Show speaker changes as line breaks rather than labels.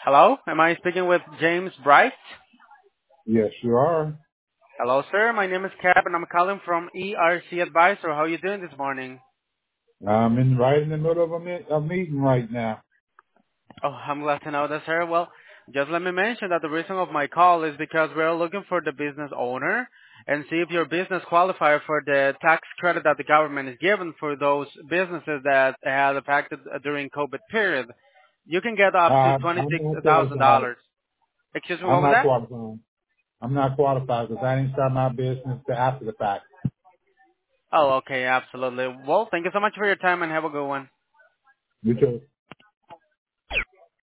Hello, am I speaking with James Bright?
Yes, you are.
Hello, sir. My name is Cap, and I'm calling from ERC Advisor. How are you doing this morning?
I'm right in the middle of a meeting right now.
Oh, I'm glad to know that, sir. Well, just let me mention that the reason of my call is because we're looking for the business owner and see if your business qualify for the tax credit that the government is giving for those businesses that had affected during COVID period. You can get up to
I'm not qualified.
$26,000. Excuse me,
I'm
what was
not
that?
qualified. I'm not qualified because I didn't start my business till after the fact.
Oh, okay, absolutely. Well, thank you so much for your time and have a good one.
You too.